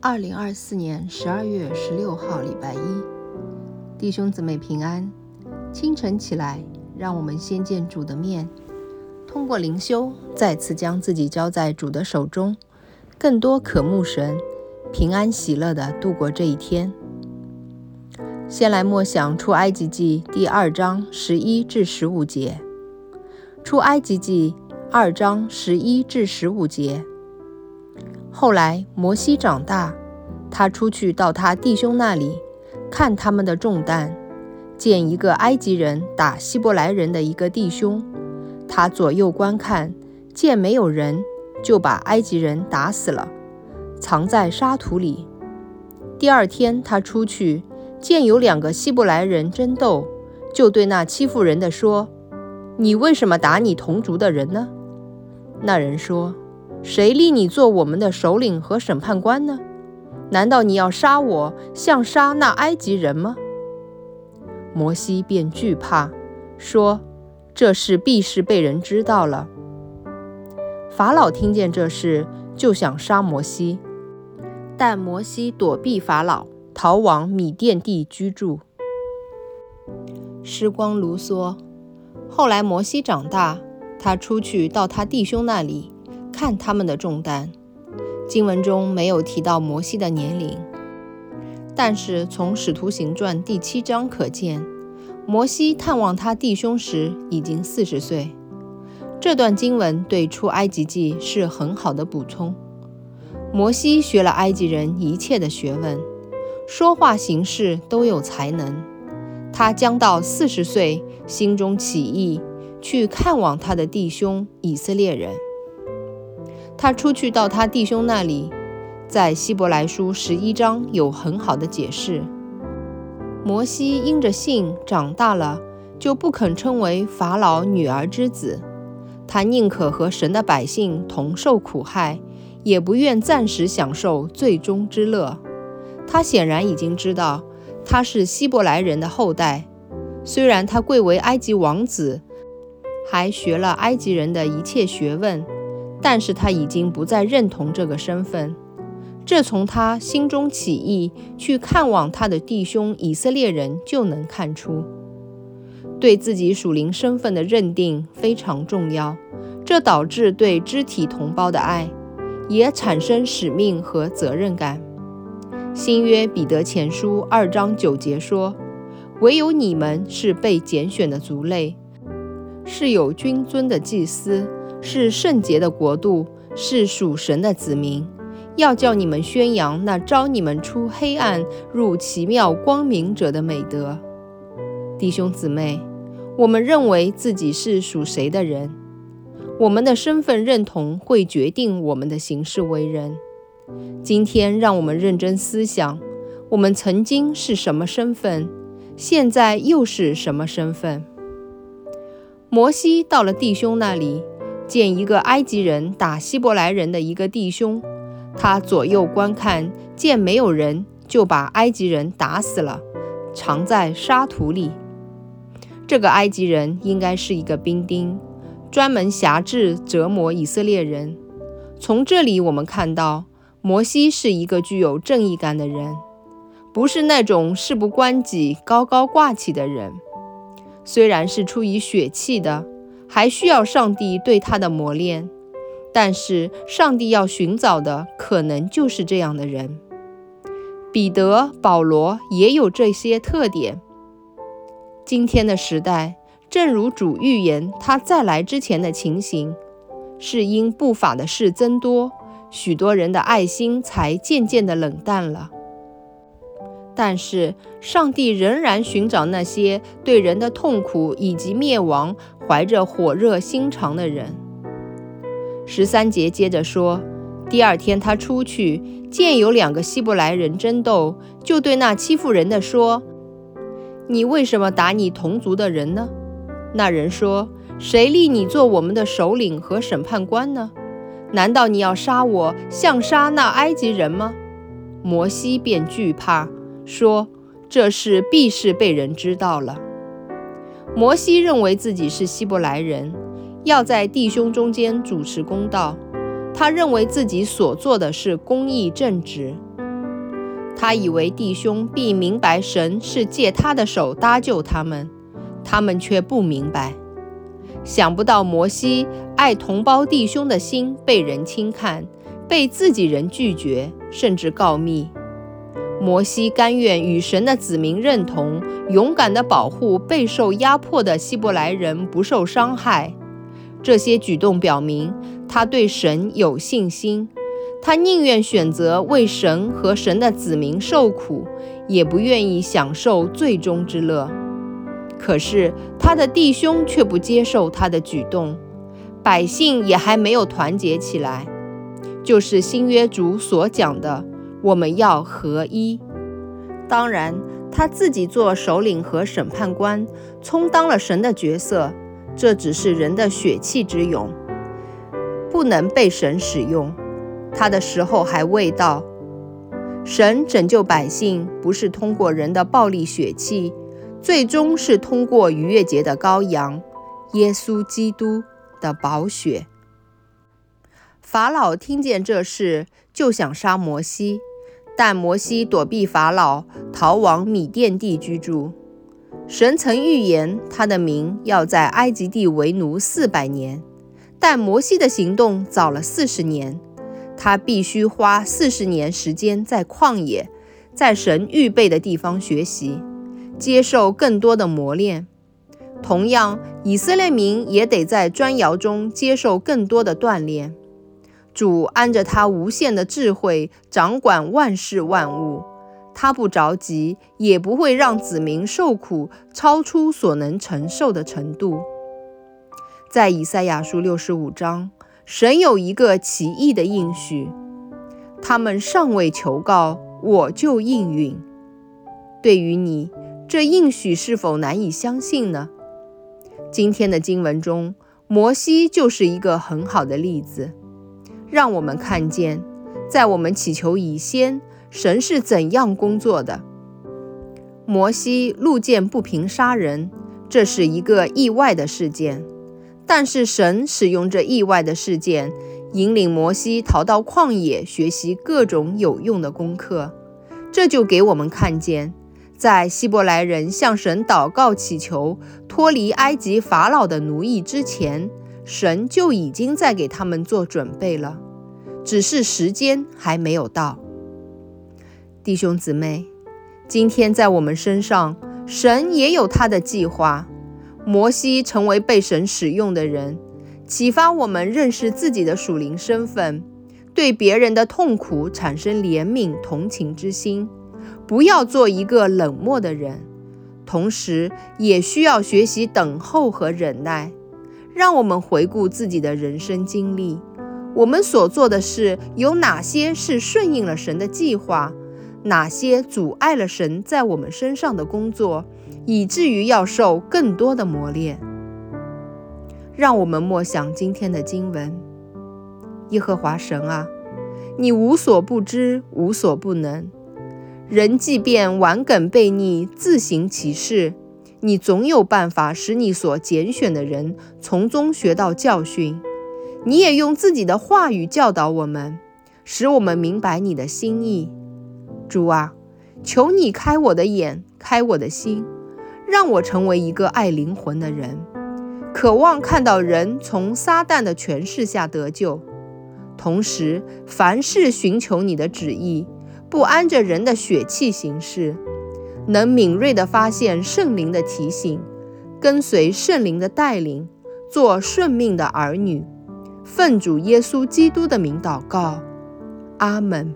2024年12月16号礼拜一，弟兄姊妹平安。清晨起来，让我们先见主的面，通过灵修再次将自己交在主的手中，更多渴慕神，平安喜乐地度过这一天。先来默想出埃及记第2章11至15节。出埃及记2章11至15节。后来摩西长大，他出去到他弟兄那里，看他们的重担，见一个埃及人打希伯来人的一个弟兄，他左右观看，见没有人，就把埃及人打死了，藏在沙土里。第二天他出去，见有2个希伯来人争斗，就对那欺负人的说：你为什么打你同族的人呢？那人说：谁立你做我们的首领和审判官呢？难道你要杀我，像杀那埃及人吗？摩西便惧怕，说：这事必是被人知道了。法老听见这事，就想杀摩西，但摩西躲避法老，逃往米甸地居住。时光如梭，后来摩西长大，他出去到他弟兄那里，看他们的重担。经文中没有提到摩西的年龄，但是从使徒行传第7章可见，摩西探望他弟兄时已经40岁。这段经文对出埃及记是很好的补充。摩西学了埃及人一切的学问，说话行事都有才能。他将到40岁，心中起意，去看望他的弟兄以色列人。他出去到他弟兄那里，在希伯来书11章有很好的解释。摩西因着信长大了，就不肯称为法老女儿之子，他宁可和神的百姓同受苦害，也不愿暂时享受最终之乐。他显然已经知道他是希伯来人的后代，虽然他贵为埃及王子，还学了埃及人的一切学问，但是他已经不再认同这个身份。这从他心中起意去看望他的弟兄以色列人就能看出。对自己属灵身份的认定非常重要，这导致对肢体同胞的爱，也产生使命和责任感。新约彼得前书2章9节说：唯有你们是被拣选的族类，是有君尊的祭司，是圣洁的国度，是属神的子民，要叫你们宣扬那召你们出黑暗入奇妙光明者的美德。弟兄姊妹，我们认为自己是属谁的人？我们的身份认同会决定我们的行事为人。今天让我们认真思想，我们曾经是什么身份，现在又是什么身份？摩西到了弟兄那里，见一个埃及人打希伯来人的一个弟兄，他左右观看，见没有人，就把埃及人打死了，藏在沙土里。这个埃及人应该是一个兵丁，专门辖制折磨以色列人。从这里我们看到，摩西是一个具有正义感的人，不是那种事不关己高高挂起的人。虽然是出于血气的，还需要上帝对他的磨练，但是上帝要寻找的可能就是这样的人。彼得、保罗也有这些特点。今天的时代，正如主预言他再来之前的情形，是因不法的事增多，许多人的爱心才渐渐地冷淡了。但是上帝仍然寻找那些对人的痛苦以及灭亡怀着火热心肠的人。13节接着说，第二天他出去，见有2个希伯来人争斗，就对那欺负人的说：你为什么打你同族的人呢？那人说：谁立你做我们的首领和审判官呢？难道你要杀我，像杀那埃及人吗？摩西便惧怕，说：这事必是被人知道了。摩西认为自己是希伯来人，要在弟兄中间主持公道。他认为自己所做的是公义正直， 他以为弟兄必明白神是借他的手搭救他们，他们却不明白。想不到摩西爱同胞弟兄的心被人轻看，被自己人拒绝，甚至告密。摩西甘愿与神的子民认同，勇敢地保护备受压迫的希伯来人不受伤害。这些举动表明他对神有信心，他宁愿选择为神和神的子民受苦，也不愿意享受罪中之乐。可是他的弟兄却不接受他的举动，百姓也还没有团结起来，就是新约主所讲的，我们要合一。当然，他自己做首领和审判官，充当了神的角色，这只是人的血气之勇，不能被神使用。他的时候还未到。神拯救百姓，不是通过人的暴力血气，最终是通过逾越节的羔羊，耶稣基督的宝血。法老听见这事，就想杀摩西，但摩西躲避法老，逃往米甸地居住。神曾预言他的民要在埃及地为奴400年，但摩西的行动早了40年，他必须花40年时间在旷野，在神预备的地方学习，接受更多的磨练。同样，以色列民也得在砖窑中接受更多的锻炼。主按着他无限的智慧掌管万事万物，他不着急，也不会让子民受苦超出所能承受的程度。在以赛亚书65章，神有一个奇异的应许，他们尚未求告，我就应允。对于你，这应许是否难以相信呢？今天的经文中，摩西就是一个很好的例子，让我们看见，在我们祈求以先，神是怎样工作的。摩西路见不平杀人，这是一个意外的事件，但是神使用这意外的事件，引领摩西逃到旷野，学习各种有用的功课。这就给我们看见，在希伯来人向神祷告祈求脱离埃及法老的奴役之前，神就已经在给他们做准备了，只是时间还没有到。弟兄姊妹，今天在我们身上，神也有他的计划。摩西成为被神使用的人，启发我们认识自己的属灵身份，对别人的痛苦产生怜悯同情之心，不要做一个冷漠的人，同时也需要学习等候和忍耐。让我们回顾自己的人生经历，我们所做的事有哪些是顺应了神的计划，哪些阻碍了神在我们身上的工作，以至于要受更多的磨练。让我们默想今天的经文。耶和华神啊，你无所不知，无所不能。人即便顽梗悖逆，自行其事，你总有办法使你所拣选的人从中学到教训。你也用自己的话语教导我们，使我们明白你的心意。主啊，求你开我的眼，开我的心，让我成为一个爱灵魂的人，渴望看到人从撒旦的权势下得救，同时凡事寻求你的旨意，不按着人的血气行事，能敏锐地发现圣灵的提醒，跟随圣灵的带领，做顺命的儿女。奉主耶稣基督的名祷告，阿们。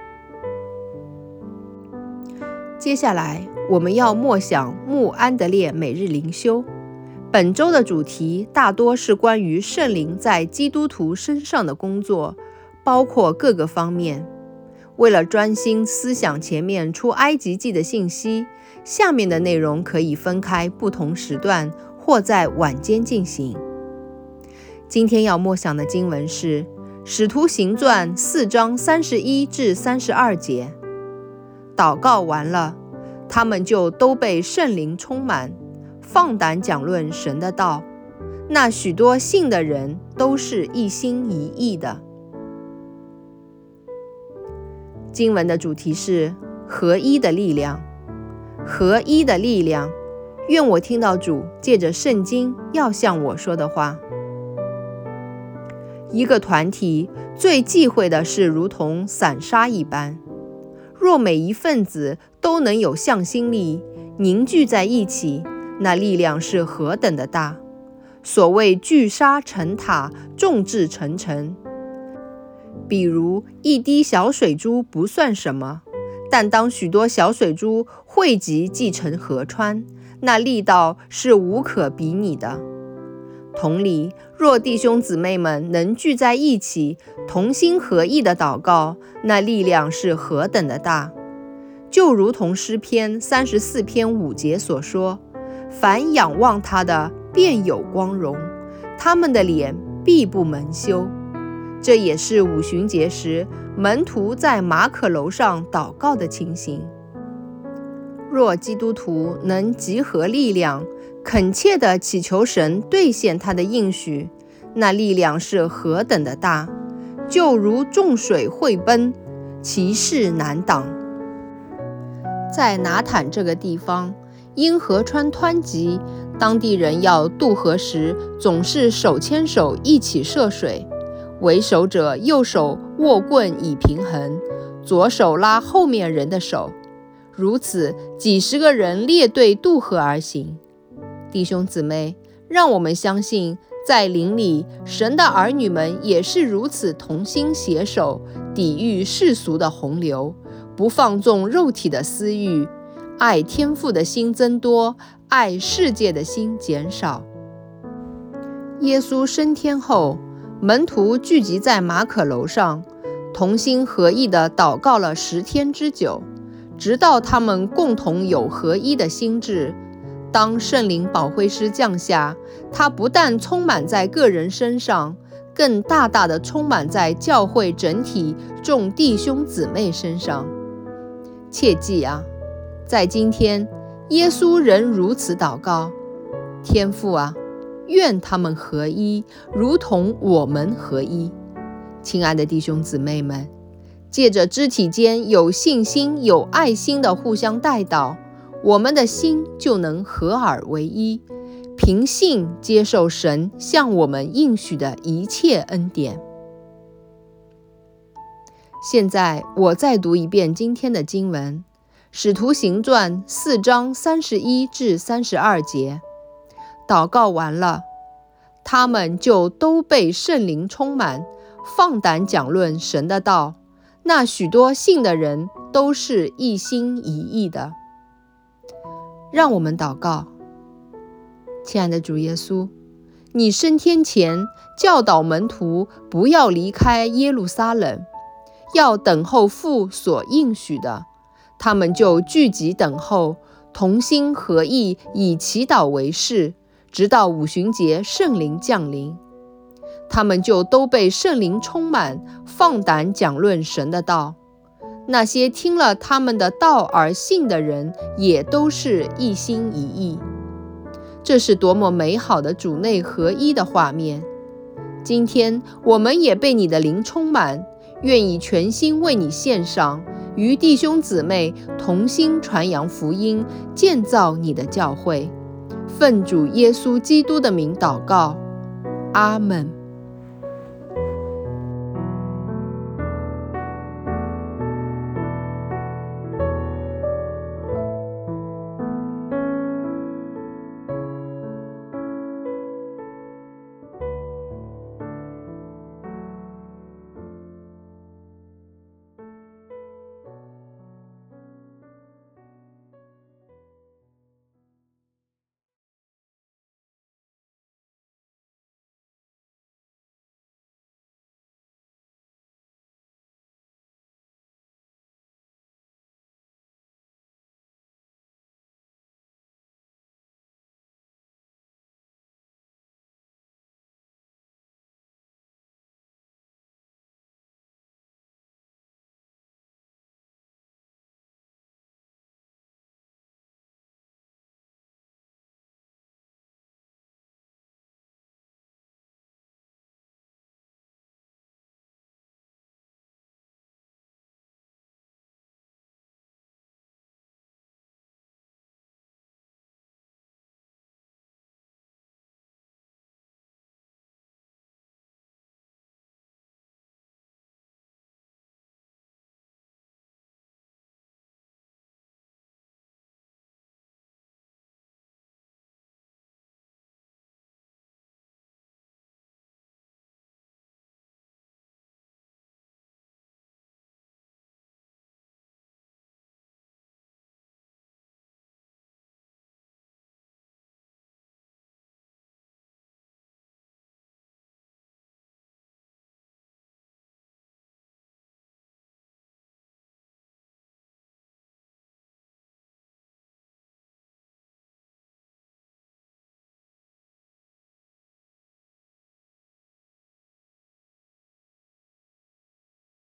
接下来我们要默想穆安德烈每日灵修。本周的主题大多是关于圣灵在基督徒身上的工作，包括各个方面。为了专心思想前面出埃及记的信息，下面的内容可以分开不同时段或在晚间进行。今天要默想的经文是《使徒行传》4章31至32节。祷告完了，他们就都被圣灵充满，放胆讲论神的道。那许多信的人都是一心一意的。经文的主题是合一的力量。合一的力量，愿我听到主借着圣经要向我说的话。一个团体最忌讳的是如同散沙一般，若每一份子都能有向心力，凝聚在一起，那力量是何等的大。所谓聚沙成塔，众志成城。比如一滴小水珠不算什么，但当许多小水珠汇集既成河川，那力道是无可比拟的。同理，若弟兄姊妹们能聚在一起，同心合意的祷告，那力量是何等的大。就如同诗篇34篇5节所说，凡仰望他的便有光荣，他们的脸必不蒙羞。这也是五旬节时门徒在马可楼上祷告的情形。若基督徒能集合力量，恳切地祈求神兑现他的应许，那力量是何等的大，就如众水汇奔，其势难挡。在拿坦这个地方，因河川湍急，当地人要渡河时总是手牵手一起涉水，为首者右手握棍以平衡，左手拉后面人的手，如此几十个人列队渡河而行。弟兄姊妹，让我们相信，在灵里，神的儿女们也是如此同心携手，抵御世俗的洪流，不放纵肉体的私欲，爱天父的心增多，爱世界的心减少。耶稣升天后，门徒聚集在马可楼上，同心合意地祷告了10天之久，直到他们共同有合一的心志。当圣灵保惠师降下，他不但充满在个人身上，更大大地充满在教会整体众弟兄姊妹身上。切记啊，在今天，耶稣仍如此祷告：天父啊，愿他们合一，如同我们合一。亲爱的弟兄姊妹们，借着肢体间有信心、有爱心的互相代祷，我们的心就能合而为一，凭信接受神向我们应许的一切恩典。现在我再读一遍今天的经文，使徒行传4章31至32节。祷告完了，他们就都被圣灵充满，放胆讲论神的道。那许多信的人都是一心一意的。让我们祷告。亲爱的主耶稣，你升天前教导门徒不要离开耶路撒冷，要等候父所应许的，他们就聚集等候，同心合意，以祈祷为事，直到五旬节圣灵降临。他们就都被圣灵充满，放胆讲论神的道。那些听了他们的道而信的人，也都是一心一意。这是多么美好的主内合一的画面！今天我们也被你的灵充满，愿意全心为你献上，与弟兄姊妹同心传扬福音，建造你的教会。奉主耶稣基督的名祷告，阿们。